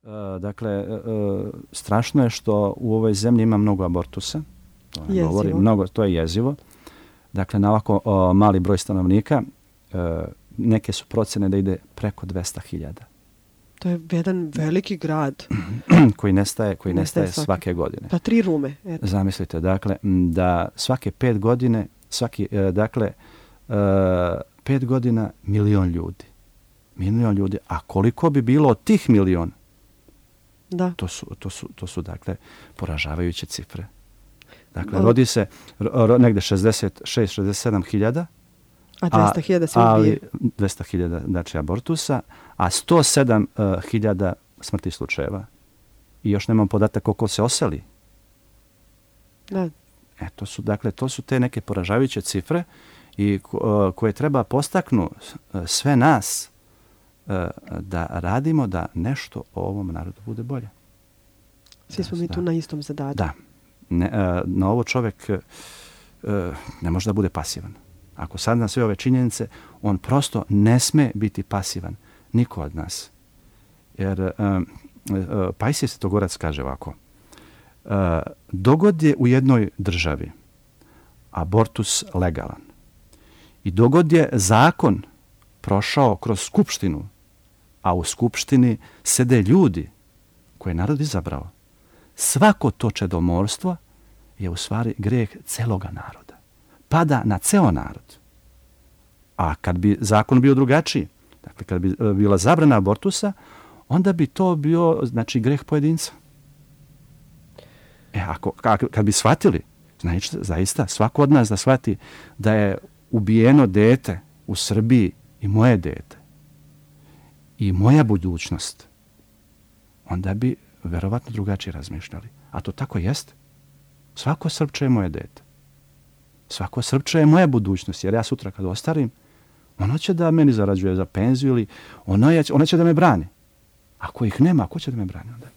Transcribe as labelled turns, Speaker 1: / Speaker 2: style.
Speaker 1: Strašno je što u ovoj zemlji ima mnogo abortusa. To je jezivo. Dakle, na ovako mali broj stanovnika neke su procene da ide preko 200.000.
Speaker 2: To je jedan veliki grad.
Speaker 1: koji nestaje svake godine.
Speaker 2: Pa 3 Rume.
Speaker 1: Eto. Zamislite, dakle, da svake 5 godine, 5 godina milion ljudi. Milion ljudi. A koliko bi bilo od tih milion?
Speaker 2: Da.
Speaker 1: To su dakle, poražavajuće cifre. Dakle, rodi se negde 66-67.000,
Speaker 2: a 200.000 se ubije.
Speaker 1: 200.000 znači abortusa, a 107.000 smrtnih slučajeva. I još nemam podatak koliko se oseli.
Speaker 2: Da.
Speaker 1: To su te neke poražavajuće cifre i koje treba postaknu sve nas da radimo da nešto o ovom narodu bude bolje.
Speaker 2: Svi smo mi tu na istom zadatku.
Speaker 1: Da. Na ovo čovjek ne može da bude pasivan. Ako sad na sve ove činjenice, on prosto ne sme biti pasivan. Niko od nas. Jer Pajsije Svetogorac kaže ovako. Dogod je u jednoj državi abortus legalan i dogod je zakon prošao kroz skupštinu, a u skupštini sede ljudi koje je narod izabrao, svako to čedomorstvo je u stvari greh celoga naroda. Pada na ceo narod. A kad bi zakon bio drugačiji, dakle kad bi bila zabrana abortusa, onda bi to bio, znači, greh pojedinca. Kad bi shvatili, znači, zaista, svako od nas da shvati da je ubijeno dete u Srbiji i moje dete i moja budućnost, onda bi verovatno drugačije razmišljali. A to tako jeste. Svako Srpče je moje dete. Svako Srpče je moja budućnost, jer ja sutra kad ostarim, ono će da meni zarađuje za penziju ili ono će da me brani. Ako ih nema, ko će da me brani onda?